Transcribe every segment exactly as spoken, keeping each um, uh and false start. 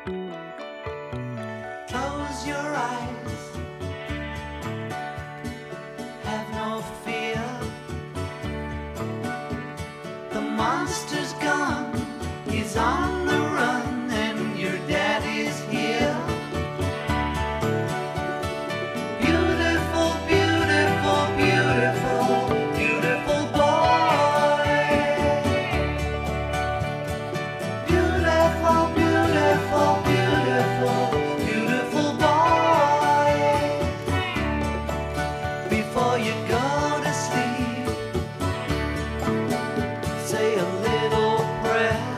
Close your eyes, have no fear. The monster's gone, he's on the run, and your daddy's here. Beautiful, beautiful, beautiful, beautiful boy. Beautiful, beautiful, beautiful, beautiful boy. Before you go to sleep, say a little prayer.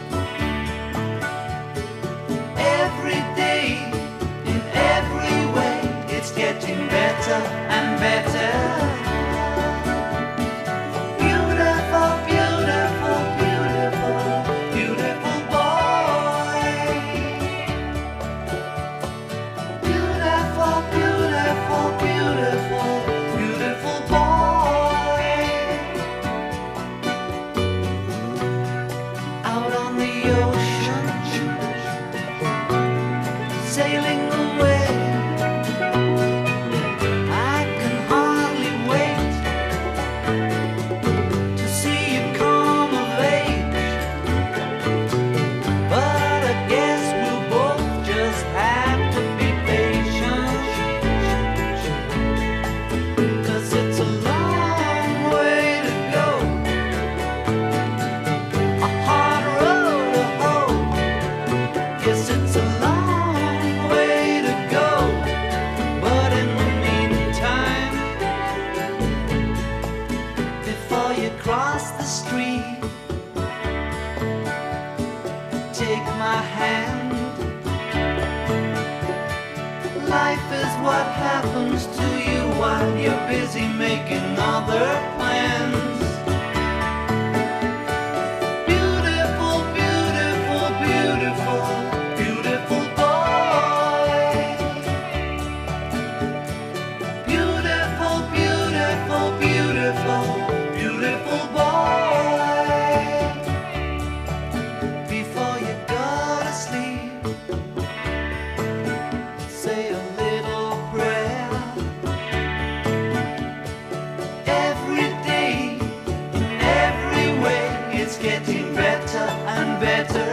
Every day, in every way, it's getting better and better. Beautiful, beautiful, beautiful, beautiful boy. Beautiful, beautiful, beautiful, beautiful boy. Out on the ocean, sailing away. I can hardly wait to see you come of age. But I guess we'll both just have to be patient, 'cause it's a long way to go, a hard road to hoe. Yes, it's a long way to go, but in the meantime, before you cross the street, take my hand. Life is what happens to you while you're busy making other plans. Beautiful, beautiful, beautiful, beautiful boy. Beautiful, beautiful, beautiful, beautiful boy. Before you go to sleep, say a little prayer. Every day, in every way, it's getting better and better.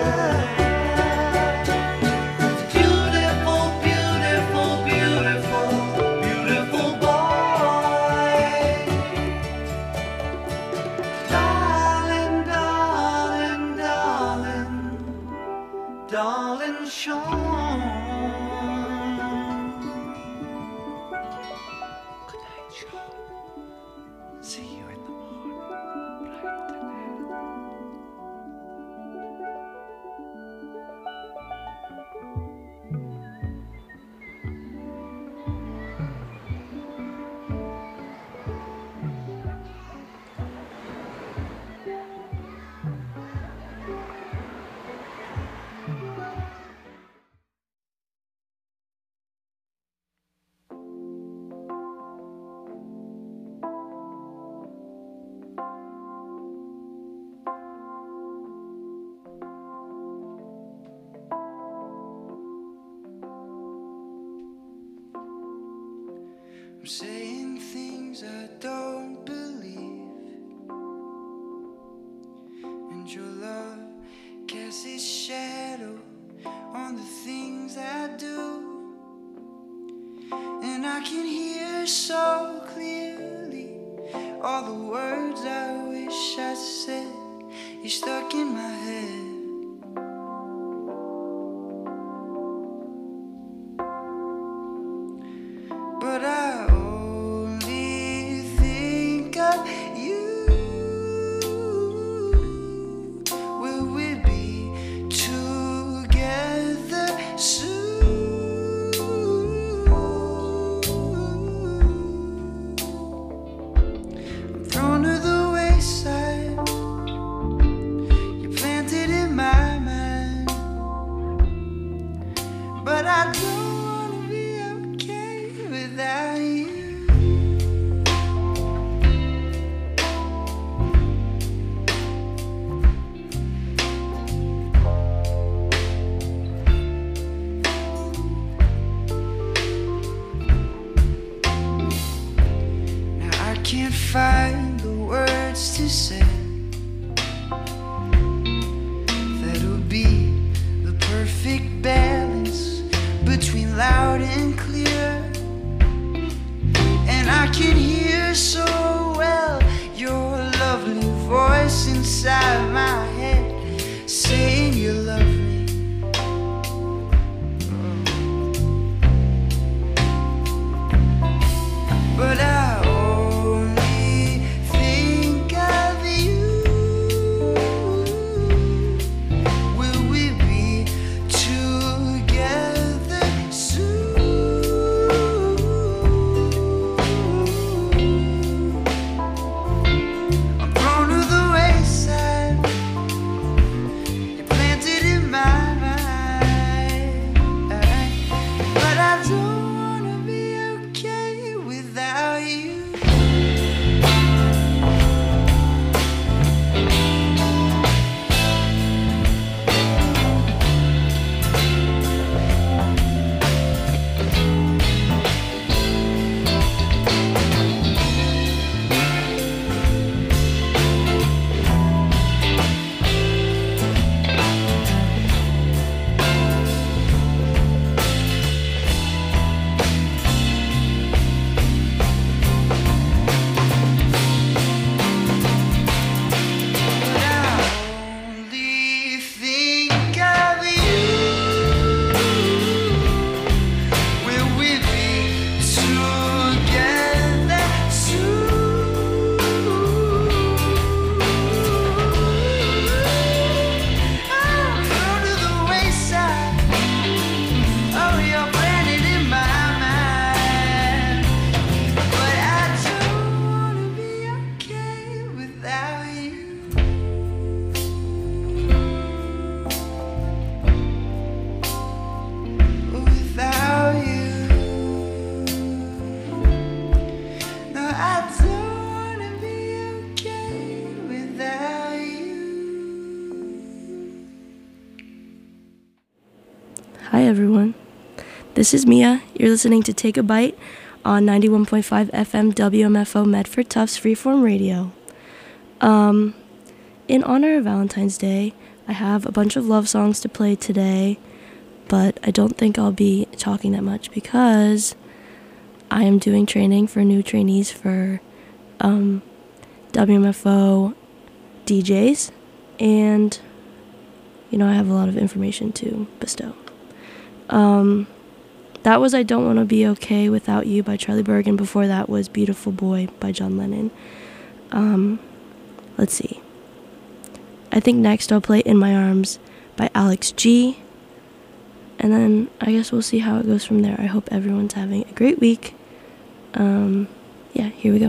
Beautiful, beautiful, beautiful, beautiful boy. Darling, darling, darling, darling Sean. Good night, Sean. See you in the morning. Bright and early. I'm saying things I don't believe, and your love casts its shadow on the things I do. And I can hear so clearly all the words I wish I said. You're stuck in my head. But I only think of you. Will we be together soon? I'm thrown to the wayside. You planted in voice inside my head saying you love me. But I only think of you. Will we be together soon? I'm thrown to the wayside. You planted in my mind. But I don't wanna be okay without you. But I only think of you. Will we be together soon? I'm thrown to the wayside. Oh, you're planted in my mind. But I don't wanna be okay without you. Without you. No, I don't wanna be okay without you. Hi everyone, this is Mia. You're listening to Take a Bite on ninety-one point five F M W M F O Medford Tufts Freeform Radio. Um, in honor of Valentine's Day, I have a bunch of love songs to play today, but I don't think I'll be talking that much because I am doing training for new trainees for um, W M F O D Js, and you know I have a lot of information to bestow. Um, that was I Don't Want to Be Okay Without You by Charlie Berg, and before that was Beautiful Boy by John Lennon. Um, let's see. I think next I'll play In My Arms by Alex G. And then I guess we'll see how it goes from there. I hope everyone's having a great week. Um, yeah, here we go.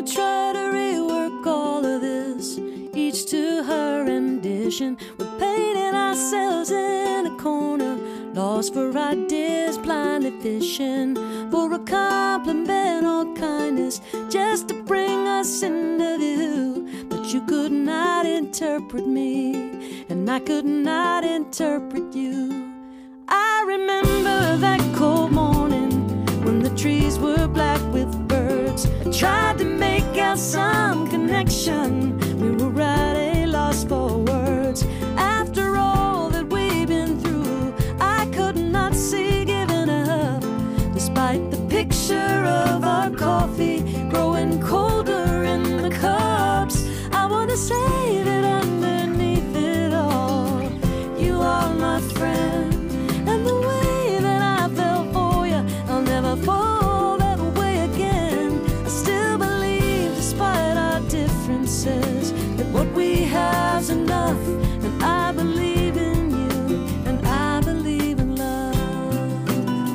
try to rework all of this, each to her rendition. We're painting ourselves in a corner, lost for ideas, blindly fishing for a compliment or kindness, just to bring us into view. But you could not interpret me, and I could not interpret you. I remember that cold morning when the trees were black with birds. I tried to make out some connection. We were at a loss for words. After all that we've been through, I could not see giving up, despite the picture of our coffee growing colder in the cups. I want to say that underneath it all, you are my friend. And the way that I fell for you, I'll never fall that way again. I still believe, despite our differences, that what we have's enough. And I believe in you, and I believe in love.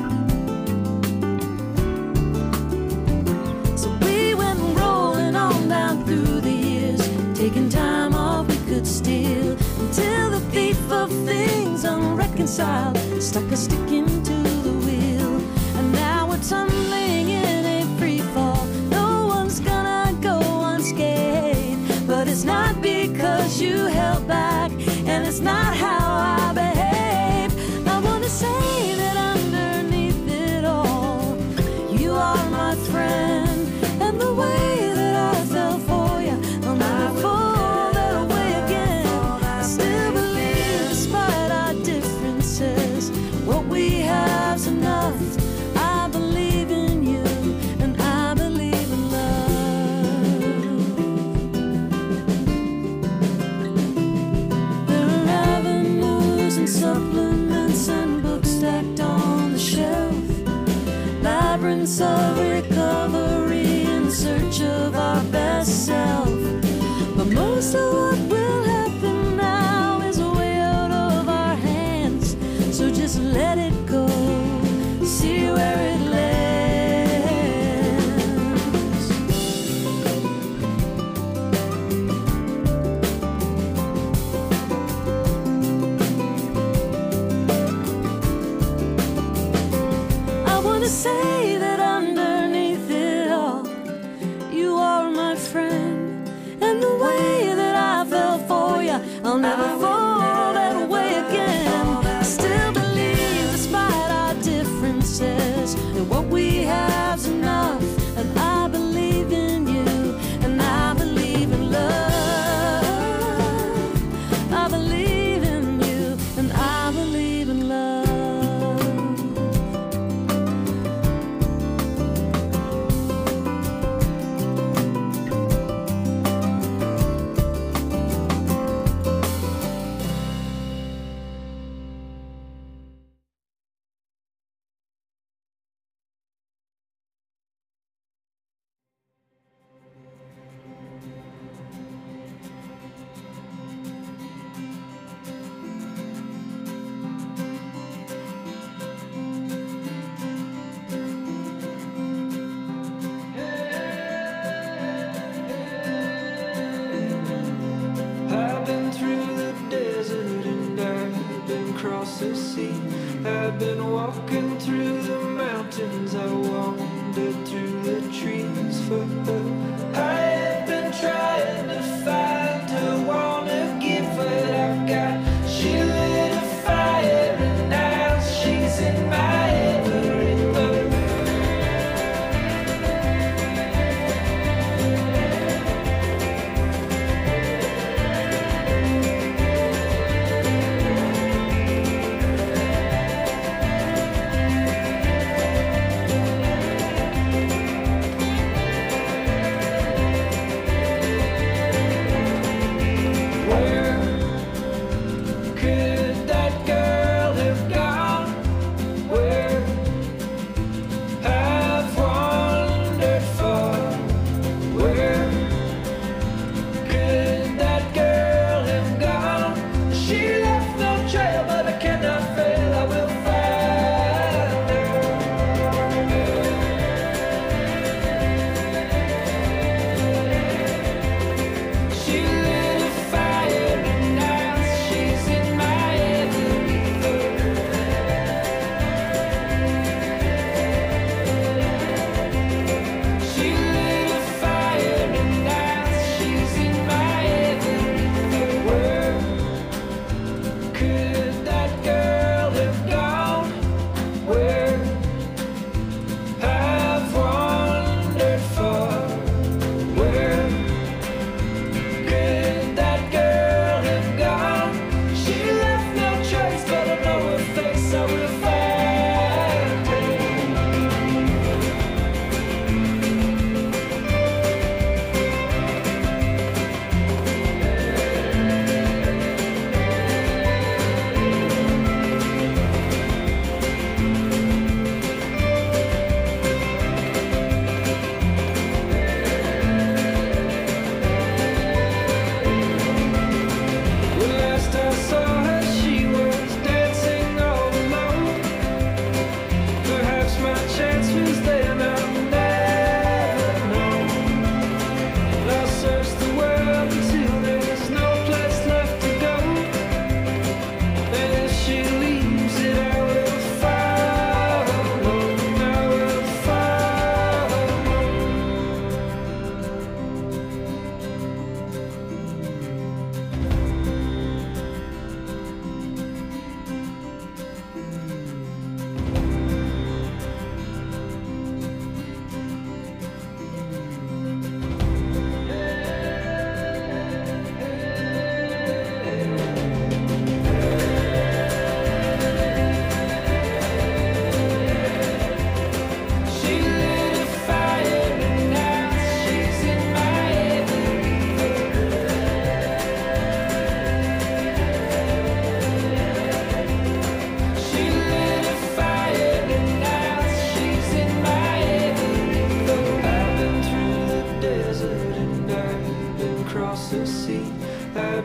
So we went rolling on down through the years, taking time off we could steal, until the thief of things unreconciled stuck a stick into the wheel. And now we're tumbling in a free fall. No one's gonna go unscathed, but it's not because you held back, and it's not how I behave. I wanna say that underneath it all, you are my friend. And the way that I fell for you, I'll never fall that way again. I still believe, despite our differences, what we have's enough. I believe in you, and I believe in love. There are avenues and supplements and books stacked on the shelf, labyrinths of recovery in search of our best self. But most of what will happen now is way out of our hands, so just let it go, see where it lands. I wanna say that underneath it all, you are my friend. And the way that I fell for you, I'll never fall that way again. I still believe, despite our differences, that what we have's enough. And I believe in you, and I believe in love. I believe in you, and I believe in love. I've been through the desert and I've been across the sea. I've been walking through the mountains, I wandered through the trees for her. I have been trying to find her, wanna give what I've got. She lit a fire and now she's in my every thought.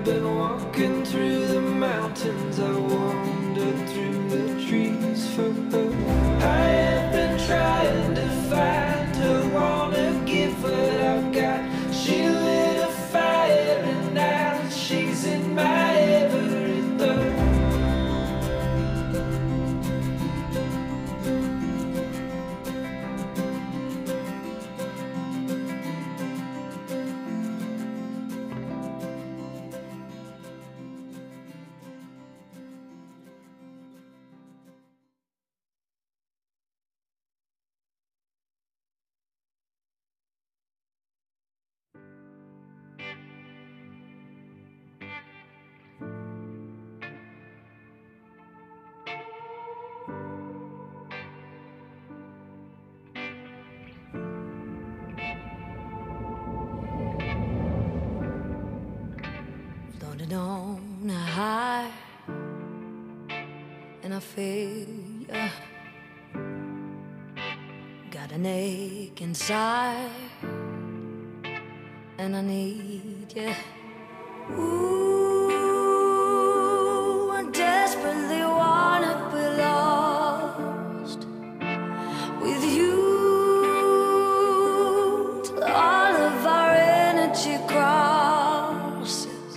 been walking through the mountains, I wandered through the trees for her. I have been trying to find her, wanna give what I've got. She lit a fire and now she's in my every thought. Floated on a high, and I feel ya. Got an ache inside, and I need ya. Ooh, I desperately wanna be lost with you till all of our energy crosses.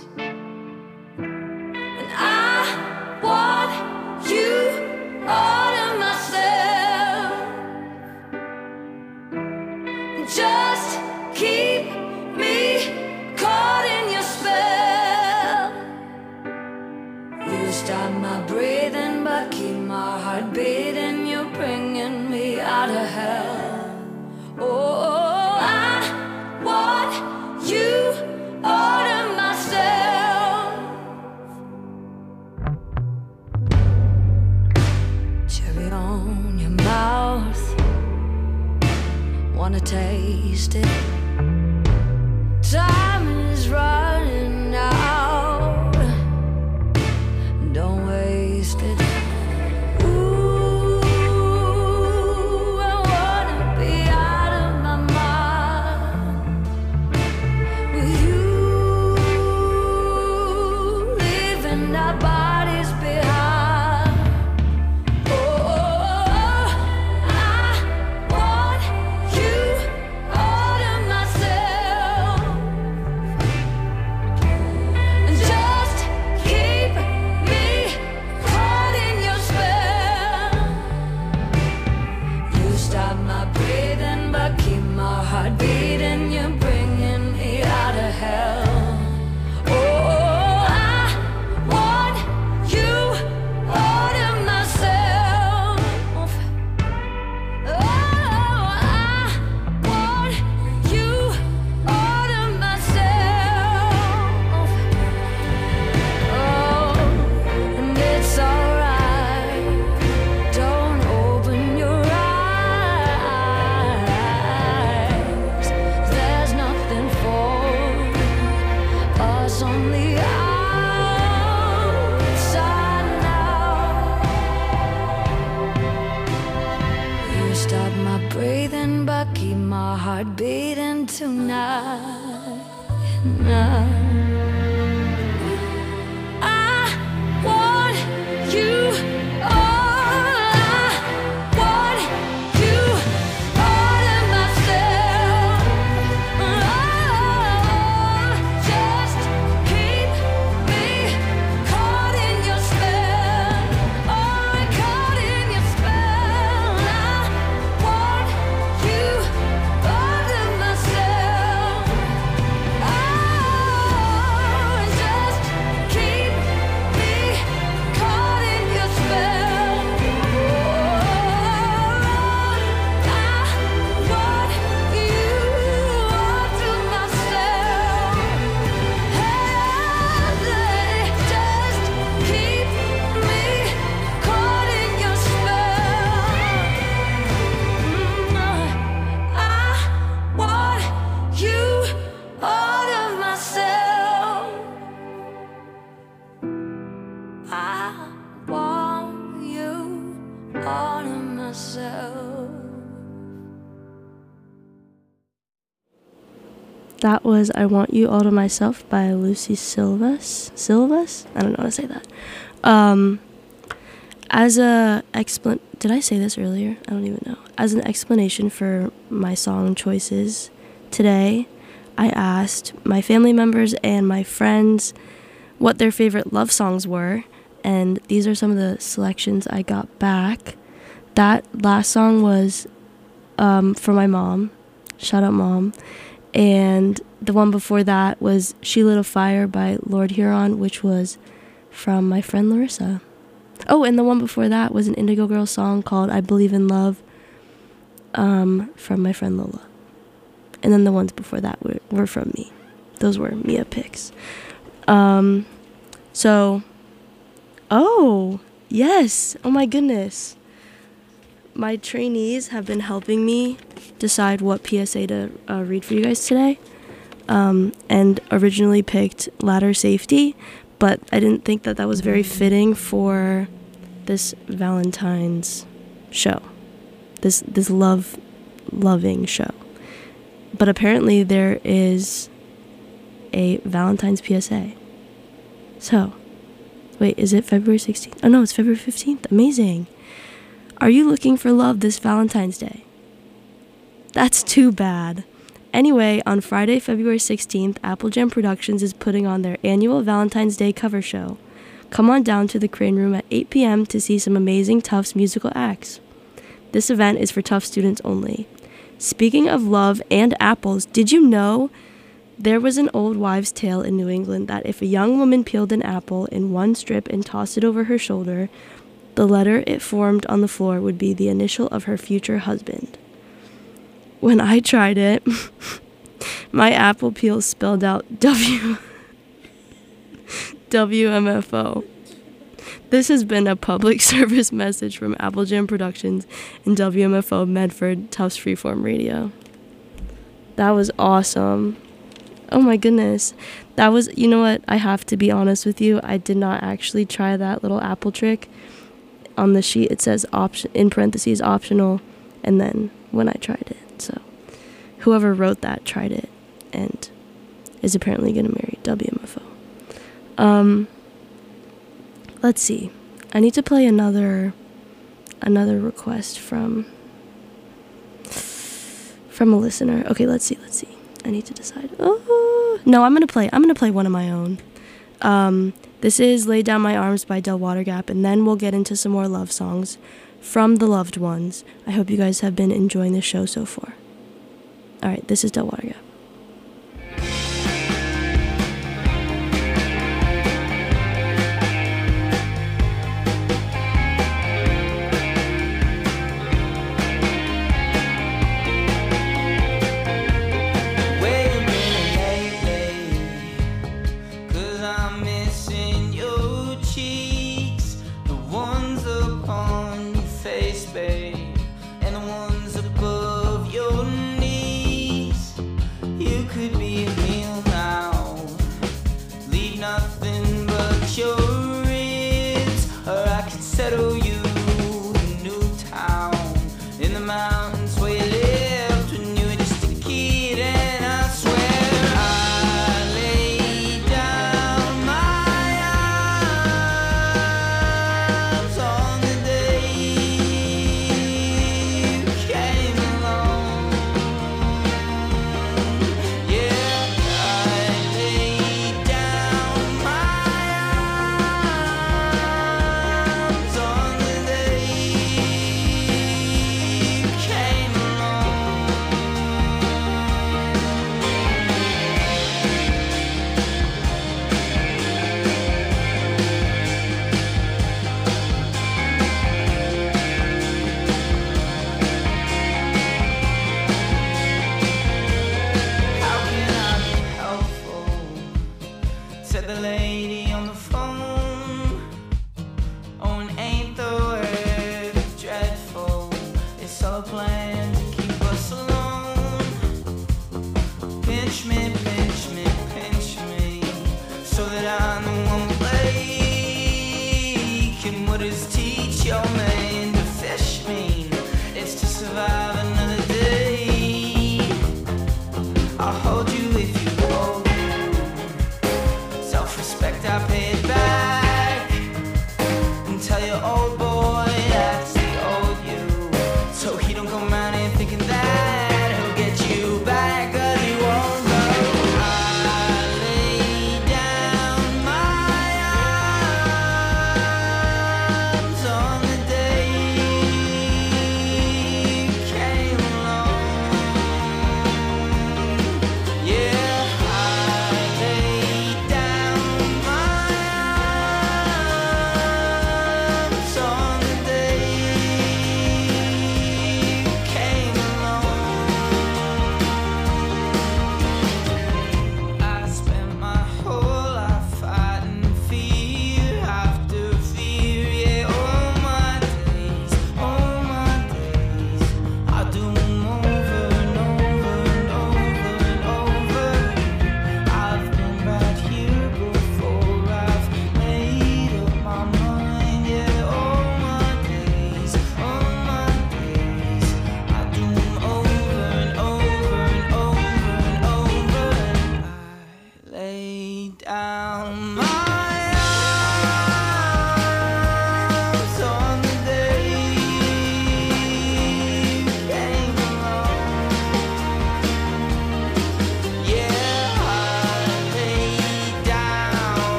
And I want you all of myself. Just keep me caught in your spell. You stop my breathing but keep my heart beating. You're bringing me out of hell. Oh, I want you all of myself. Cherry on your mouth, wanna taste it. Time is running out, don't waste it. Ooh, I wanna be out of my mind with you, leaving our bodies behind. Oh, I want you all of myself. And just keep me caught in your spell. You stop my breathing but keep my heart beating. You're bringing me out of hell. Oh, I want you all of myself. Oh, I want you all of myself. Oh, and it's alright. Don't open your eyes. There's nothing for us on the outside now. You stop my breathing but keep my heart beating tonight. Now. I want you all. I want you all of myself. Oh, just keep me caught in your spell. Oh, caught in your spell. I want you all of myself. Oh, that was I Want You All to Myself by Lucy Silvas. Silvas? I don't know how to say that. Um, as a explan- did I say this earlier? I don't even know. As an explanation for my song choices today, I asked my family members and my friends what their favorite love songs were, and these are some of the selections I got back. That last song was um, for my mom. Shout out, Mom. And the one before that was She Lit a Fire by Lord Huron, which was from my friend Larissa. Oh, and the one before that was an Indigo Girls song called I Believe in Love um, from my friend Lola. And then the ones before that were, were from me. Those were Mia picks. Um, so, oh, yes. Oh my goodness. My trainees have been helping me decide what P S A to uh, read for you guys today. Um, and originally picked ladder safety, but I didn't think that that was very fitting for this Valentine's show. This, this love, loving show. But apparently there is a Valentine's P S A. So, wait, is it February sixteenth? Oh no, it's February fifteenth. Amazing. Are you looking for love this Valentine's Day? That's too bad. Anyway, on Friday, February sixteenth, Apple Jam Productions is putting on their annual Valentine's Day cover show. Come on down to the Crane Room at eight p.m. to see some amazing Tufts musical acts. This event is for Tufts students only. Speaking of love and apples, did you know there was an old wives' tale in New England that if a young woman peeled an apple in one strip and tossed it over her shoulder, the letter it formed on the floor would be the initial of her future husband. When I tried it, my apple peel spelled out W W M F O. This has been a public service message from Apple Jam Productions and W M F O Medford Tufts Freeform Radio. That was awesome. Oh my goodness. That was, you know what, I have to be honest with you, I did not actually try that little apple trick. On the sheet it says option in parentheses optional, and then when I tried it. So whoever wrote that tried it and is apparently going to marry W M F O. Um, let's see. I need to play another another request from from a listener. Okay, let's see. Let's see. I need to decide. Oh no, I'm gonna play. I'm gonna play one of my own. Um, this is "Lay Down My Arms" by Del Watergap, and then we'll get into some more love songs from the loved ones. I hope you guys have been enjoying the show so far. All right, this is Del Watergap. And the ones above your knees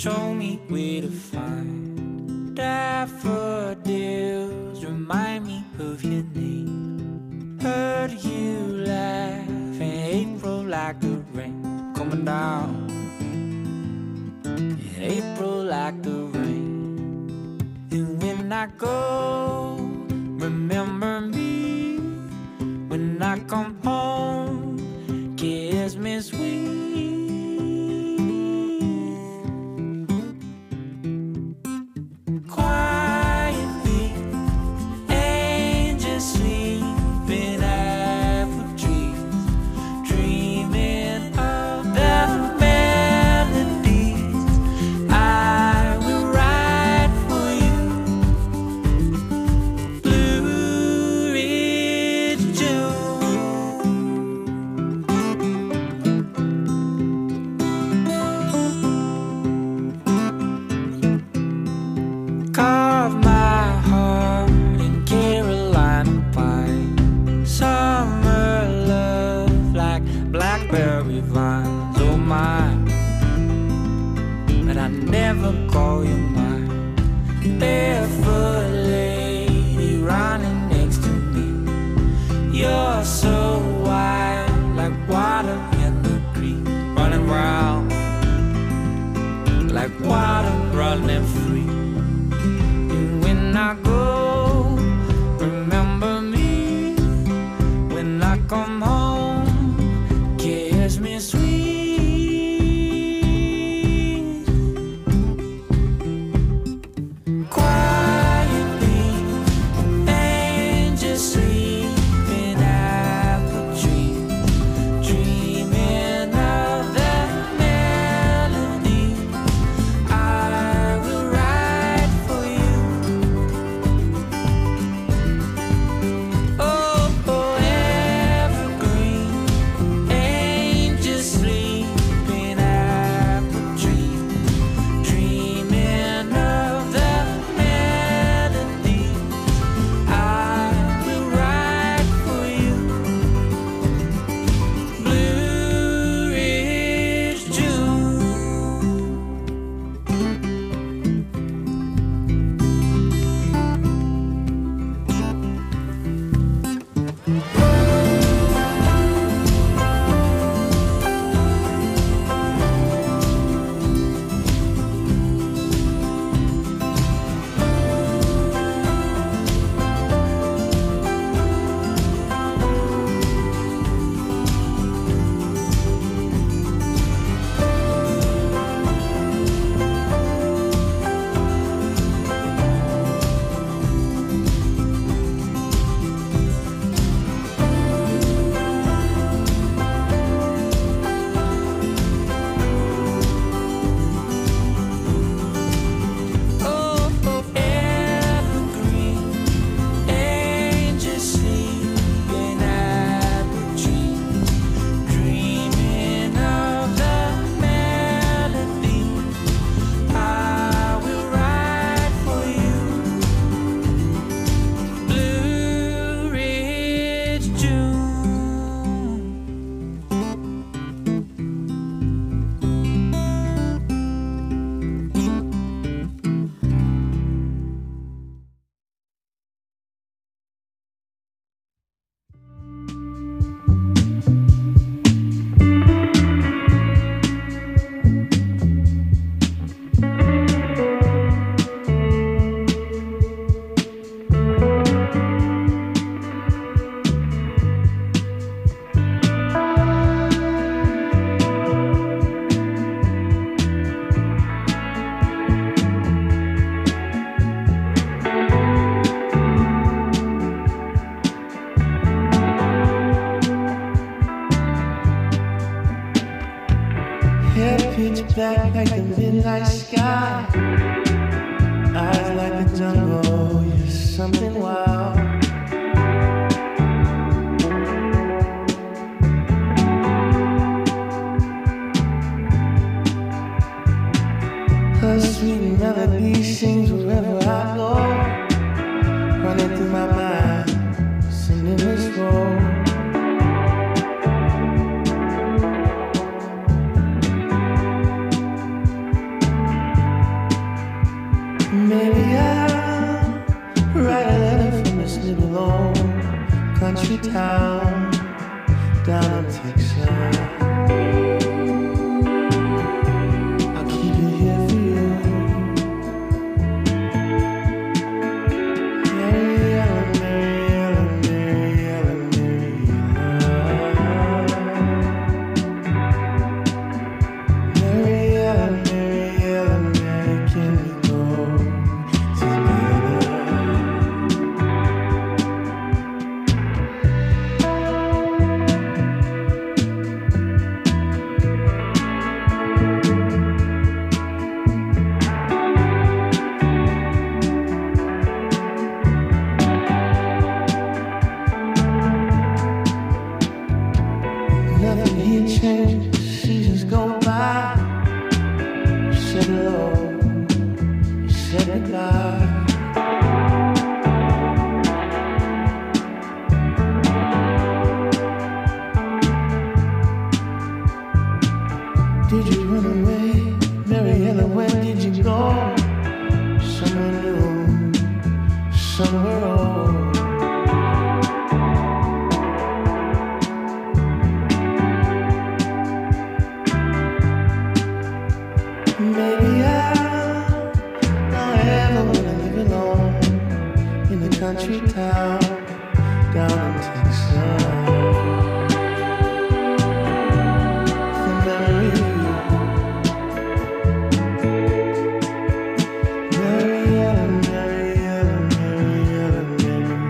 show me where to find daffodils. Remind me of your name. Heard you laugh in April like the rain coming down. In April like the rain. And when I go, remember me. When I come home, kiss me sweet. Quietly, angels sleeping apple trees, dreaming of the melodies I will write for you. Blue Ridge June. Carve my heart in Carolina pine. Summer love like blackberry vines. Oh my, but I never call you mine. Barefoot lady running next to me. You're so white like water in the creek, running round like water running free. And when I go, remember me. When I come home, kiss me sweet. Quietly, angels sleeping apple trees, dreaming of the melody I will write for you. Oh, oh, evergreen, angels sleeping apple trees, dreaming of the melody I will write for you. Blue Ridge June. Oh, oh, evergreen, angels sleeping apple trees, dreaming of the melody I will write for you. Blue Ridge June. Hair pitch black like the midnight sky. Eyes like the jungle, you're something wild. Her sweet melody sings wherever I go, running through my mind, singing this song. change, seasons go by. You said hello, you said goodbye. Did you run away, Mariella? Where did you go? Somewhere new, somewhere old. Maybe I don't ever wanna live alone in a country town down in Texas. The memory of you, Mariella, Mariella, Mariella, Mariella.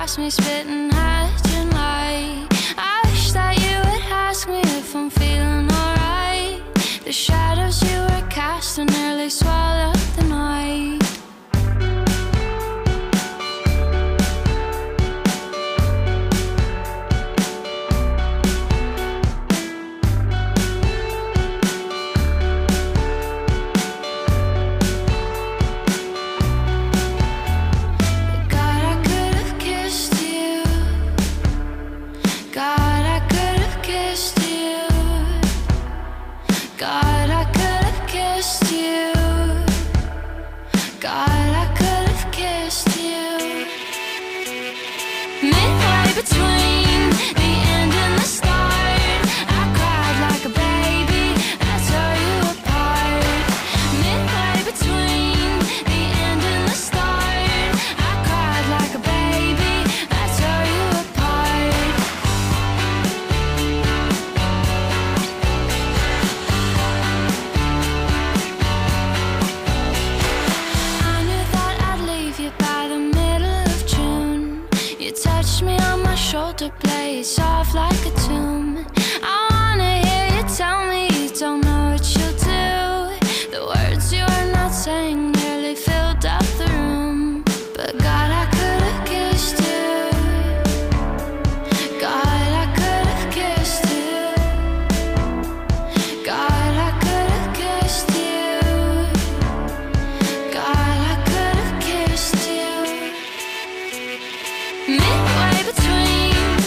past me spitting hydrogen light. I wish that you would ask me if I'm feeling alright. The shadows you were casting nearly swallowed the night. Shoulder blade soft like a tomb. I wanna hear you tell me you don't know what you'll do. The words you are not saying nearly filled up the room. But God, I could've kissed you. God, I could've kissed you. God, I could've kissed you. God, I could've kissed you. Midway between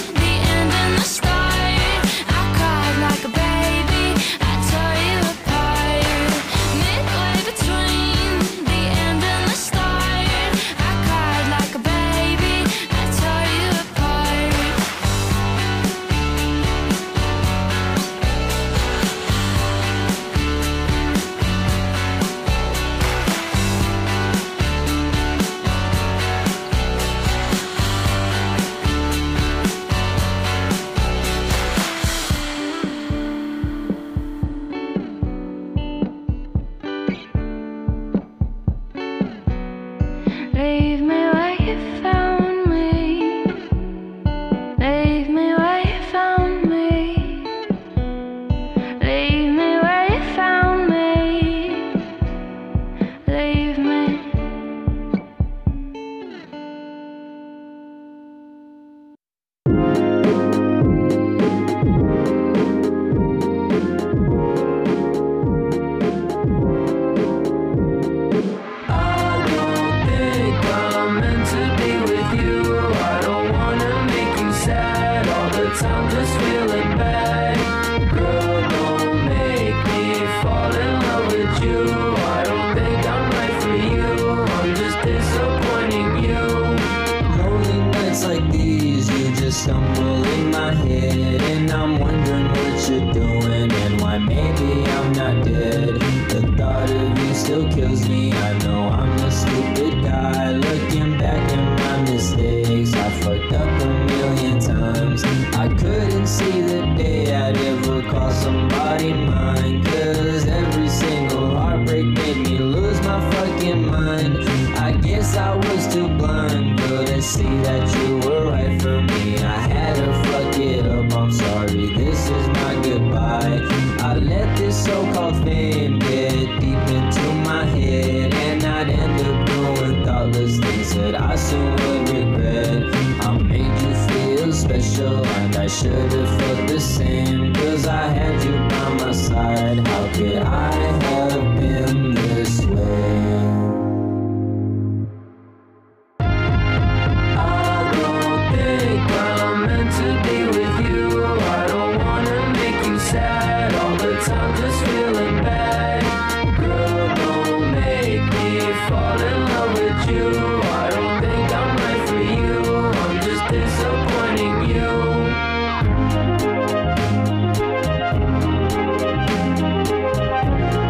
stumble in my head, and I'm wondering what you're doing and why maybe I'm not dead. The thought of you still kills me. I know I'm a stupid guy. Looking back at my mistakes, I fucked up a million times. I couldn't see the day I'd ever call somebody mine, cause every single heartbreak made me lose my fucking mind. I guess I was too blind, couldn't see that you were right for me. I had to fuck it up, I'm sorry, this is my goodbye. I let this so-called fame get deep into my head, and I'd end up doing thoughtless things that I soon would regret. I made you feel special, and I should have felt the same, cause I had you by my side. How could I have been this way? Disappointing you.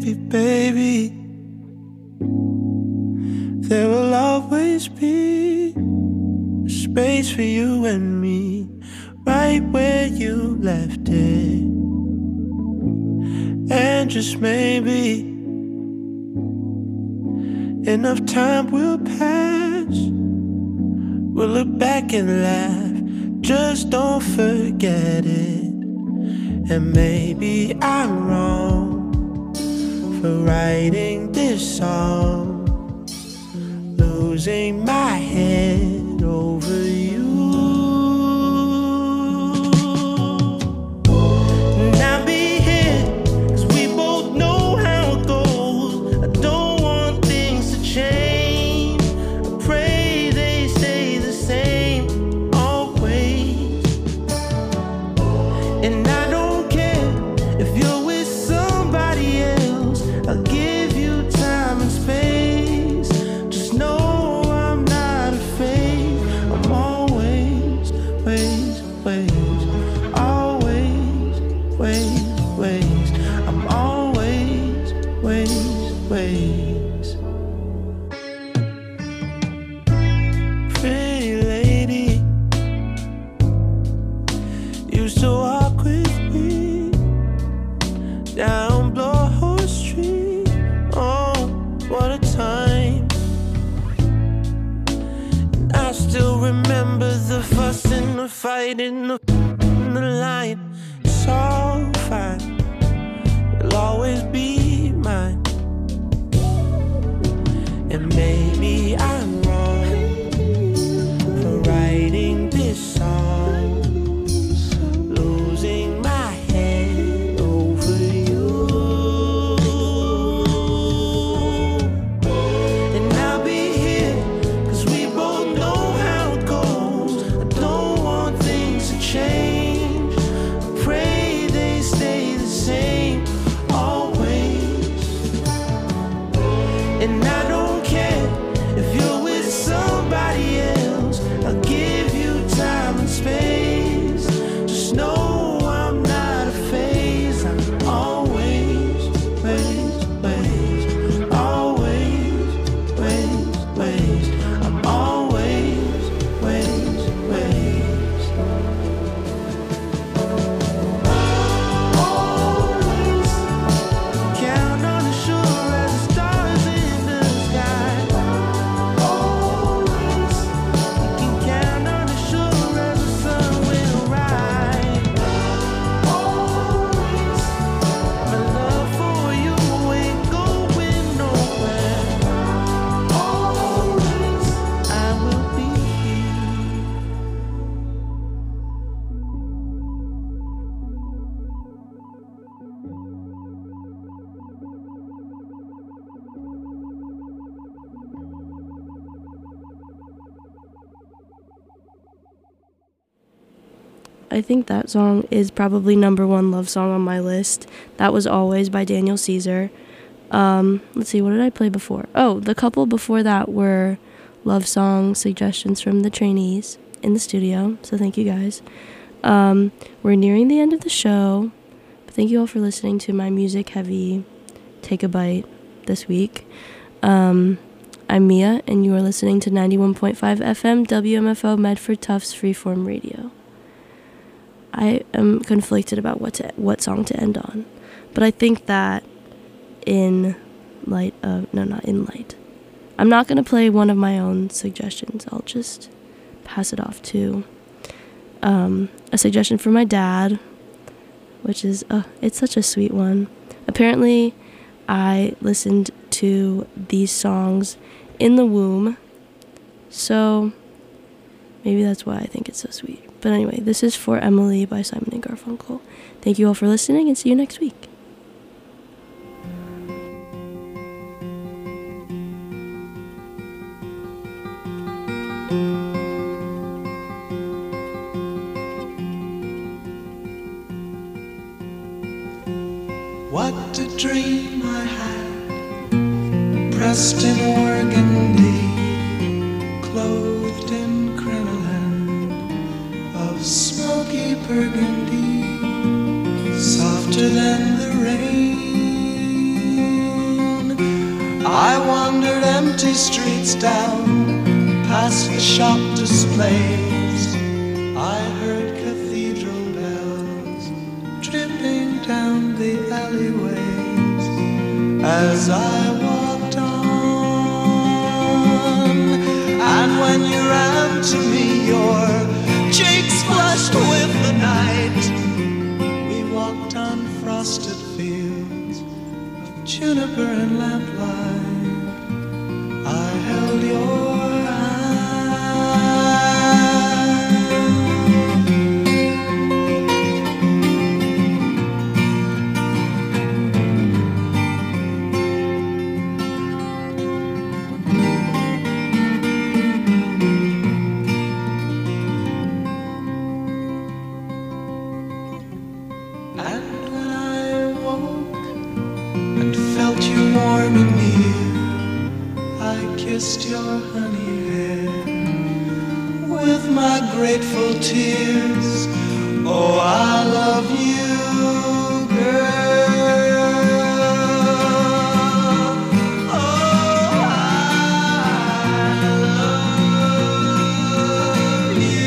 baby, baby, there will always be a space for you and me, right where you left it. And just maybe enough time will pass, we'll look back and laugh, just don't forget it. And maybe I'm wrong for writing this song, losing my head over you. And I'll be here, 'cause we both know how it goes. I don't want things to change, I pray they stay the same always. And I don't care if you're with somebody else, I'll give you time and space. Just know I'm not afraid, I'm always, ways, ways, always, ways, ways, I'm always, ways, ways. Pretty lady, used to walk with me down Blowhole Street. Oh, what a time. And I still remember the fuss and the fight in the, in the line. It's all fine, you'll always be mine. And maybe I'm wrong for writing this song, losing my head over you. And I'll be here, 'cause we both know how it goes. I don't want things to change, I pray they stay the same always. And I don't care if you're with somebody else, I'll give you time and space. Just know I'm not a phase, I'm always, ways, ways, always, ways, ways, I'm always, ways, ways. Always count on the shore as the stars in the sky. Always you can count on the shore as the sun will rise. Always my love for you ain't going nowhere. Always I will be here. I think that song is probably number one love song on my list. That was Always by Daniel Caesar. Um, let's see, what did I play before? Oh, the couple before that were love song suggestions from the trainees in the studio, so thank you guys. Um, we're nearing the end of the show, but thank you all for listening to my music heavy Take a Bite this week. Um, I'm Mia, and you are listening to ninety-one point five F M W M F O Medford Tufts Freeform Radio. I am conflicted about what to, what song to end on, but I think that in light of, no, not in light. I'm not going to play one of my own suggestions. I'll just pass it off to um, a suggestion from my dad, which is, uh, it's such a sweet one. Apparently, I listened to these songs in the womb, so maybe that's why I think it's so sweet. But anyway, this is For Emily by Simon and Garfunkel. Thank you all for listening, and see you next week. What a dream I had, pressed in organdy, clothed in crinoline of smoky burgundy, softer than the rain. I wandered empty streets down past the shop displays. I heard cathedral bells dripping down the alleyways as I walked on. And when you ran to me, your cheeks flushed with the night. We walked on frosted fields of juniper and lamplight. I held your kissed your honey hair with my grateful tears. Oh, I love you, girl. Oh, I love you.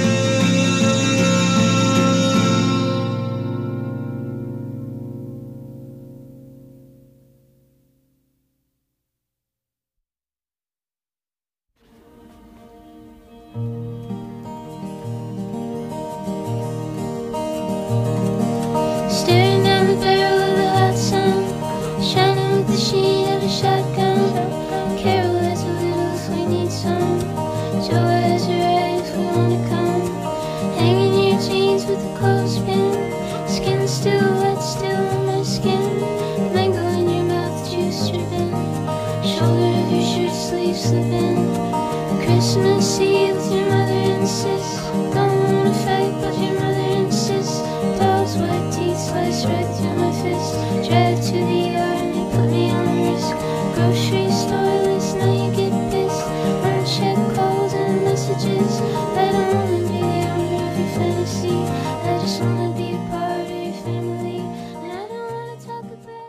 Staring down the barrel of the hot sun, shining with the sheen of a shotgun. Carol has a little if we need some. Joe has a red if we wanna come. Hanging in your jeans with the clothespin. Skin still wet, still on my skin. Mango in your mouth, juice dripping. Shoulder of your shirt sleeve slipping. Christmas Eve with your mother and sis. Don't wanna fight, but your mother insists. Dog's white teeth slice right through my fist. Drive to the yard and they put me on risk. Grocery store list, now you get pissed. Uncheck calls and messages that only be the owner of your fantasy. I just wanna be a part of your family, and I don't wanna talk about.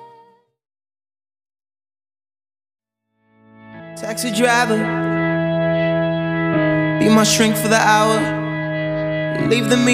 Taxi driver, be my shrink for the hour. Leave the meter